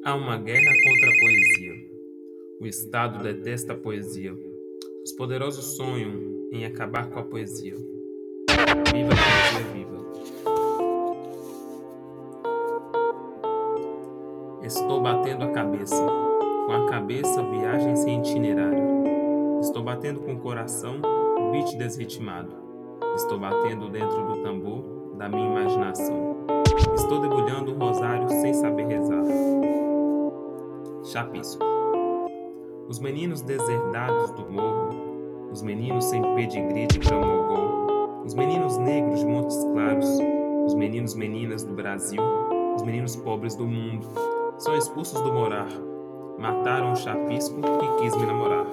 Há uma guerra contra a poesia. O Estado detesta a poesia. Os poderosos sonham em acabar com a poesia. Viva a poesia viva. Estou batendo a cabeça. Com a cabeça, viagem sem itinerário. Estou batendo com o coração, beat desritmado. Estou batendo dentro do tambor da minha imaginação. Estou debulhando um rosário sem saber rezar. Chapisco. Os meninos deserdados do morro, os meninos sem pedigree de Gramogol, os meninos negros de Montes Claros, os meninos meninas do Brasil, os meninos pobres do mundo, são expulsos do morar. Mataram o chapisco que quis me namorar.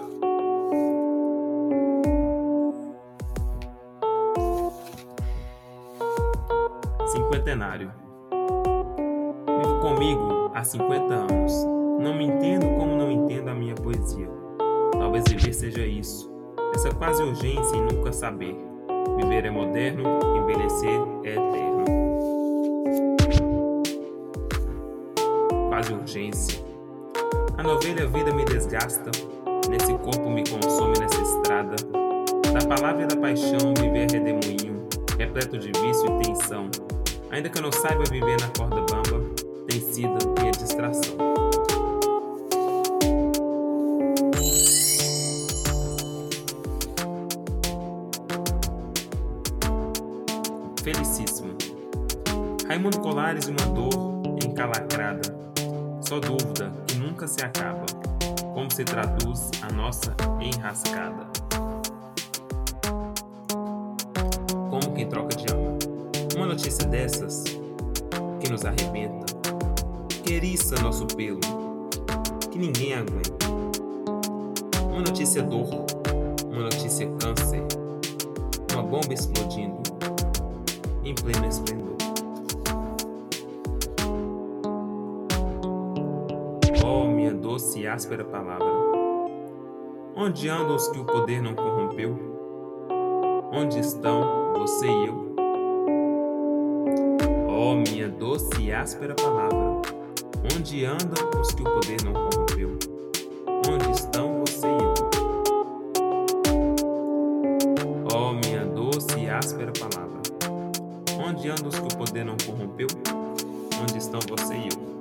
Cinquentenário. Vivo comigo há 50 anos. Não me entendo como não entendo a minha poesia. Talvez viver seja isso. Essa quase urgência em nunca saber. Viver é moderno, envelhecer é eterno. Quase urgência. A novelha vida me desgasta. Nesse corpo me consome nessa estrada. Da palavra e da paixão viver é redemoinho, repleto de vício e tensão. Ainda que eu não saiba viver na corda bamba, tem sido minha distração. Felicíssimo. Raimundo Colares e uma dor encalacrada. Só dúvida que nunca se acaba. Como se traduz a nossa enrascada? Como quem troca de alma. Uma notícia dessas que nos arrebenta, que eriça nosso pelo, que ninguém aguenta. Uma notícia dor, uma notícia câncer, uma bomba explodindo em pleno esplendor. Oh, minha doce e áspera palavra, onde andam os que o poder não corrompeu? Onde estão você e eu? Oh, minha doce e áspera palavra, onde andam os que o poder não corrompeu? Onde estão você e eu? Oh, minha doce e áspera palavra, onde andam os que o poder não corrompeu? Onde estão você e eu?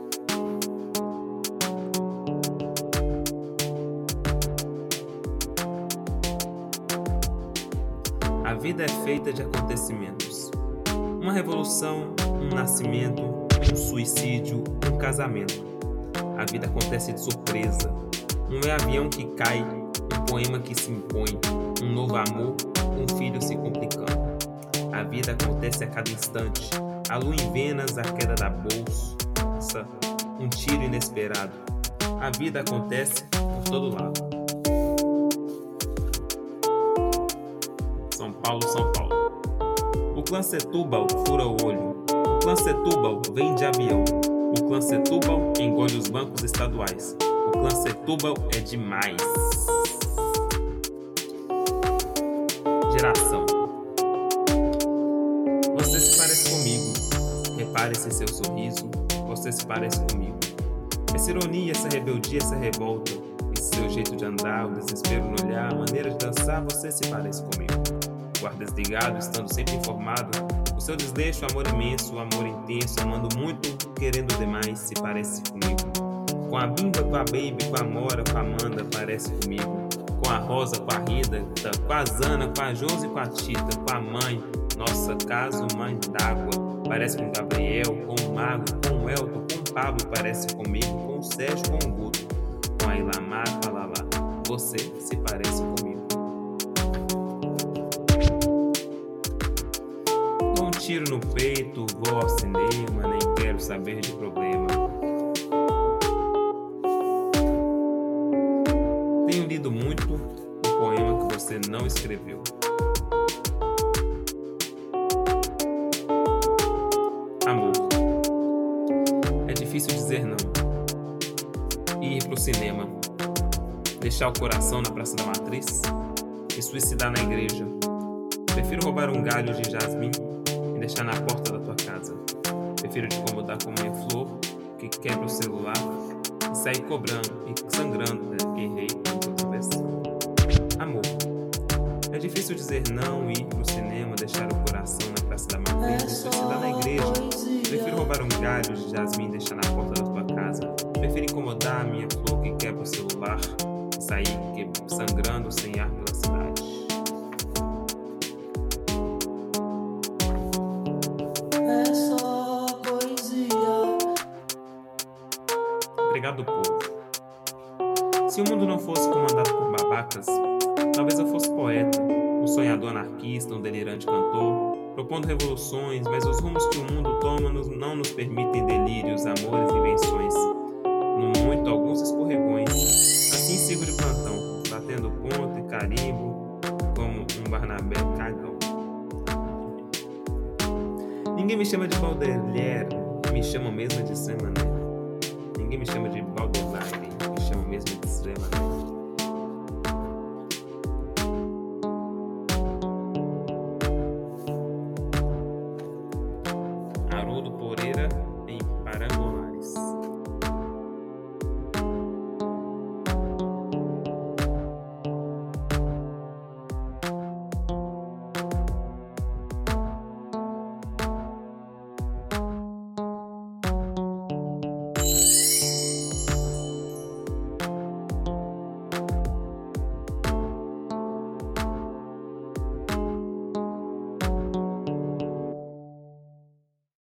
A vida é feita de acontecimentos. Uma revolução, um nascimento, um suicídio, um casamento. A vida acontece de surpresa. Um avião que cai, um poema que se impõe, um novo amor, um filho se complicando. A vida acontece a cada instante. A lua em Venas, a queda da bolsa, um tiro inesperado. A vida acontece por todo lado. São Paulo, São Paulo. O clã Setúbal fura o olho. O clã Setúbal vem de avião. O clã Setúbal engole os bancos estaduais. O clã Setúbal é demais. Geração. Você se parece comigo. Repare esse seu sorriso. Você se parece comigo. Essa ironia, essa rebeldia, essa revolta. Esse seu jeito de andar, o desespero no olhar, a maneira de dançar, você se parece comigo. Guardas ligado, estando sempre informado. O seu desleixo, amor imenso, amor intenso, amando muito, querendo demais, se parece comigo. Com a Bimba, com a Baby, com a Mora, com a Amanda, parece comigo. Com a Rosa, com a Rita, com a Zana, com a Josi, com a Tita, com a mãe, nossa caso, mãe d'água, parece com o Gabriel, com o Mago, com o Elton, com o Pablo, parece comigo. Com o Sérgio, com o Guto, com a Ilamar, com a Lala, você se parece comigo. Tiro no peito, vou ao cinema, nem quero saber de problema. Tenho lido muito o poema que você não escreveu. Amor. É difícil dizer não. Ir pro cinema. Deixar o coração na Praça da Matriz. E suicidar na igreja. Prefiro roubar um galho de jasmim e deixar na porta da tua casa. Prefiro te incomodar com minha flor que quebra o celular e sai cobrando e sangrando, né? Errei outra vez. Amor. É difícil dizer não, ir pro cinema, deixar o coração na Praça da Matriz e suicidar na igreja. Prefiro roubar um galho de jasmim e deixar na porta da tua casa. Prefiro incomodar a minha flor que quebra o celular e sair sangrando sem ar pela cidade. É só poesia. Obrigado, povo. Se o mundo não fosse comandado por babacas, talvez eu fosse poeta, um sonhador anarquista, um delirante cantor, propondo revoluções, mas os rumos que o mundo toma não nos permitem delírios, amores e invenções. No muito, alguns escorregões. Assim sigo de plantão, batendo ponto e carimbo, como um Barnabé cagão. Ninguém me chama de Baudelaire, me chamam mesmo de Zé Mané. Ninguém me chama de Baudelaire, me chamam mesmo de Zé Mané.